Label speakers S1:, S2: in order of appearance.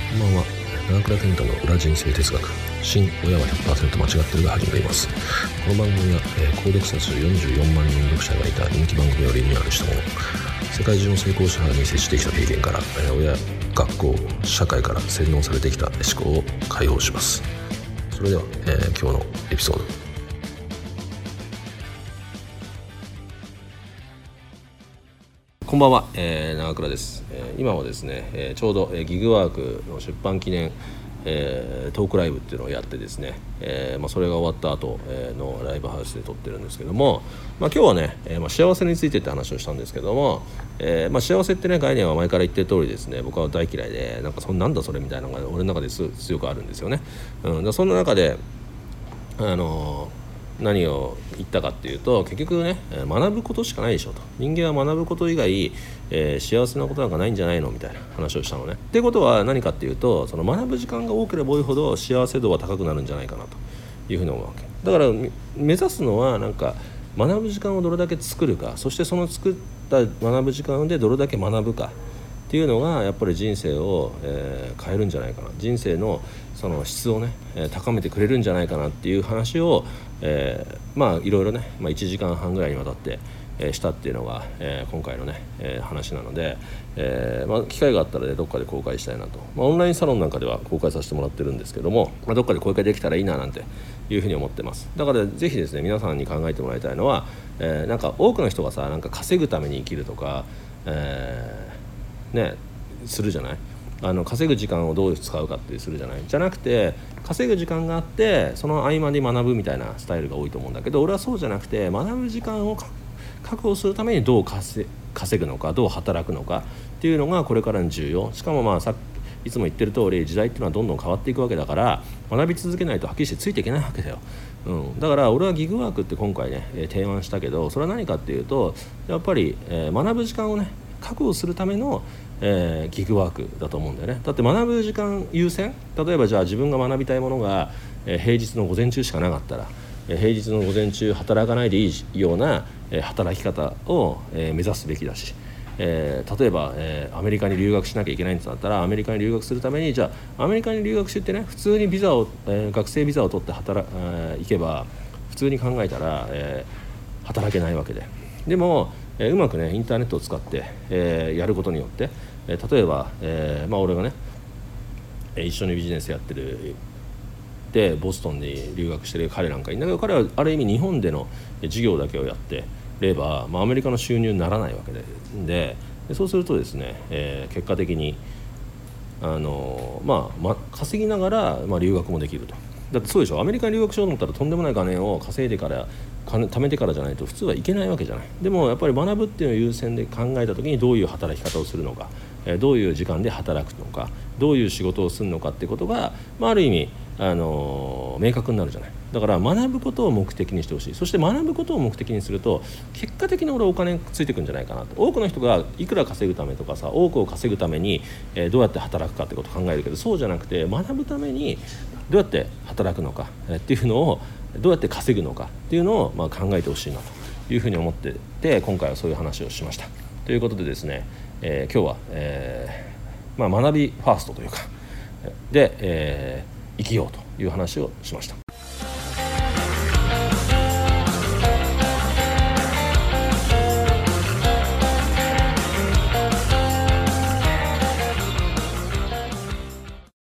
S1: こんばんは。長倉健太の裏人生哲学、新親は 100% 間違ってるが始まります。この番組は、購読者数44万人読者がいた人気番組をリニューアルしたもの、世界中の成功者に接してきた経験から、親、学校、社会から洗脳されてきた思考を解放します。それでは、今日のエピソード。こんばんは、長倉です。今はですね、ちょうど、ギグワークの出版記念、トークライブっていうのをやってですね、それが終わった後、のライブハウスで撮ってるんですけども、今日はね、幸せについてって話をしたんですけども、幸せってね概念は前から言ってる通りですね、僕は大嫌いで、なんだそれみたいなのが俺の中で強くあるんですよね。その中で何を言ったかっていうと、結局ね、学ぶことしかないでしょと。人間は学ぶこと以外、幸せなことなんかないんじゃないのみたいな話をしたのね。っていうことは何かっていうと、その学ぶ時間が多ければ多いほど幸せ度は高くなるんじゃないかなというふうに思うわけだから、目指すのは学ぶ時間をどれだけ作るか、そしてその作った学ぶ時間でどれだけ学ぶかっていうのがやっぱり人生を、変えるんじゃないかな、人生のその質をね、高めてくれるんじゃないかなっていう話を、いろいろね、1時間半ぐらいにわたって、したっていうのが、今回のね、話なので、機会があったらねどっかで公開したいなと、オンラインサロンなんかでは公開させてもらってるんですけども、どっかで公開できたらいいななんていうふうに思ってます。だからぜひですね、皆さんに考えてもらいたいのは、多くの人がさ、稼ぐために生きるとか、するじゃない。稼ぐ時間をどう使うかってするじゃない。じゃなくて、稼ぐ時間があってその合間に学ぶみたいなスタイルが多いと思うんだけど、俺はそうじゃなくて、学ぶ時間を確保するためにどう稼ぐのか、どう働くのかっていうのがこれからの重要。しかもいつも言ってる通り、時代っていうのはどんどん変わっていくわけだから、学び続けないとはっきりしてついていけないわけだよ。だから俺はギグワークって今回ね、提案したけど、それは何かっていうと、やっぱり、学ぶ時間をね確保するための、ギグワークだと思うんだよね。だって学ぶ時間優先、例えばじゃあ自分が学びたいものが、平日の午前中しかなかったら、平日の午前中働かないでいいような、働き方を、目指すべきだし、例えば、アメリカに留学しなきゃいけないんだったら、アメリカに留学するために、じゃあアメリカに留学してってね、普通にビザを、学生ビザを取って行けば普通に考えたら、働けないわけで。でも、うまくねインターネットを使って、やることによって、例えば、俺がね一緒にビジネスやってるでボストンに留学してる彼なんかいんだけど、彼はある意味日本での事業だけをやってれば、アメリカの収入にならないわけで、そうするとですね、結果的に稼ぎながら、留学もできると。だってそうでしょ、アメリカに留学しようと思ったらとんでもない金を稼いでから貯めてからじゃないと普通はいけないわけじゃない。でもやっぱり学ぶっていうのを優先で考えた時に、どういう働き方をするのか、どういう時間で働くのか、どういう仕事をするのかっていうことが、ある意味、明確になるじゃない。だから学ぶことを目的にしてほしい。そして学ぶことを目的にすると結果的にお金ついてくるんじゃないかなと。多くの人がいくら稼ぐためとかさ、多くを稼ぐために、どうやって働くかってことを考えるけど、そうじゃなくて、学ぶためにどうやって働くのか、っていうのを、どうやって稼ぐのかっていうのを、考えてほしいなというふうに思ってて、今回はそういう話をしました。ということでですね、今日は、学びファーストというかで、生きようという話をしました。